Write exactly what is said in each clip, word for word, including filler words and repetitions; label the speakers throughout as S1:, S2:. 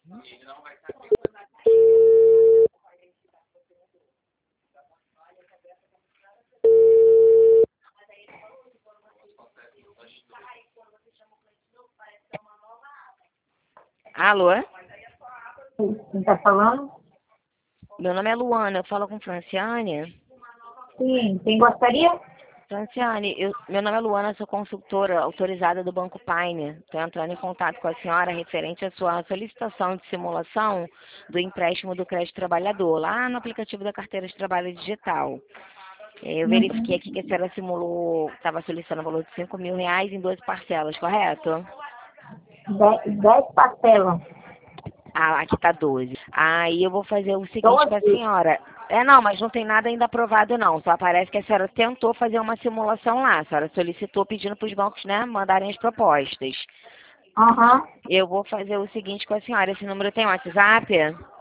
S1: Alô?
S2: Quem está falando?
S1: Meu nome é Luana, eu falo com Franciane.
S2: Sim, quem gostaria?
S1: Franciane, eu, meu nome é Luana, sou consultora autorizada do Banco Paine. Estou entrando em contato com a senhora referente à sua solicitação de simulação do empréstimo do crédito trabalhador, lá no aplicativo da carteira de trabalho digital. Eu verifiquei aqui que a senhora simulou, estava solicitando o valor de cinco mil reais em doze parcelas, correto?
S2: Dez, dez parcelas.
S1: Ah, aqui está doze. Aí eu vou fazer o seguinte para a
S2: doze.
S1: senhora. É, não, mas não tem nada ainda aprovado, não. Só aparece que a senhora tentou fazer uma simulação lá. A senhora solicitou pedindo para os bancos, né, mandarem as propostas.
S2: Aham.
S1: Eu vou fazer o seguinte com a senhora. Esse número tem WhatsApp?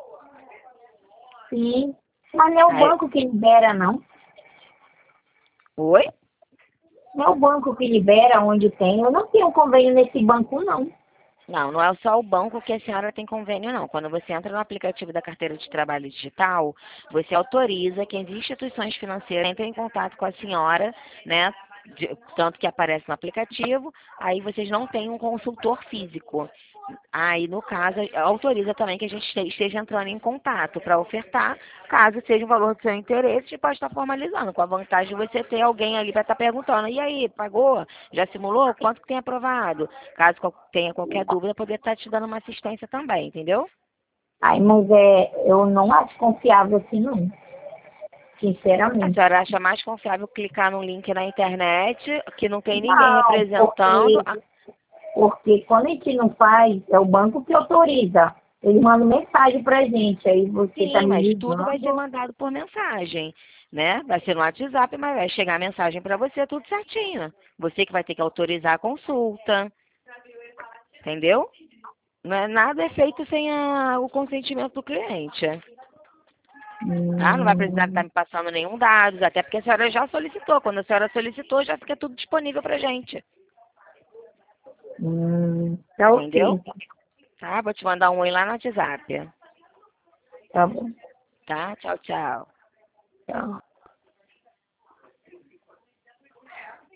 S2: Sim. Mas não é o
S1: Aí,
S2: banco que libera, não.
S1: oi?
S2: Não é o banco que libera onde tem. Eu não tenho convênio nesse banco, não.
S1: Não, não é só o banco que a senhora tem convênio, não. Quando você entra no aplicativo da carteira de trabalho digital, você autoriza que as instituições financeiras entrem em contato com a senhora, né? de- tanto que aparece no aplicativo, aí vocês não têm um consultor físico. Aí, no caso, autoriza também que a gente este- esteja entrando em contato para ofertar, caso seja o valor do seu interesse, a gente pode estar formalizando, com a vantagem de você ter alguém ali para estar perguntando, e aí, pagou? Já simulou? Quanto que tem aprovado? Caso qual- tenha qualquer dúvida, poder estar te dando uma assistência também, entendeu?
S2: Ai, mas é, eu não acho confiável assim, não.
S1: A
S2: Sinceramente.
S1: senhora acha mais confiável clicar num link na internet, que não tem ninguém
S2: Não,
S1: representando.
S2: porque, porque quando a gente não faz, é o banco que autoriza. Ele manda mensagem pra gente. Aí você tá
S1: Sim,
S2: me
S1: mas tudo vai ser
S2: ligando.
S1: mandado por mensagem, né? Vai ser no WhatsApp, mas vai chegar a mensagem para você tudo certinho. Você que vai ter que autorizar a consulta, entendeu? Não é, nada é feito sem a- o consentimento do cliente, tá? Não vai precisar estar
S2: Hum,
S1: me passando nenhum dado, até porque a senhora já solicitou. Quando a senhora solicitou, já fica tudo disponível pra gente,
S2: hum, tá ok,
S1: entendeu?
S2: então.
S1: Tá? Vou te mandar um oi lá no WhatsApp,
S2: Tá bom.
S1: tá? Tchau, tchau.
S2: Tchau.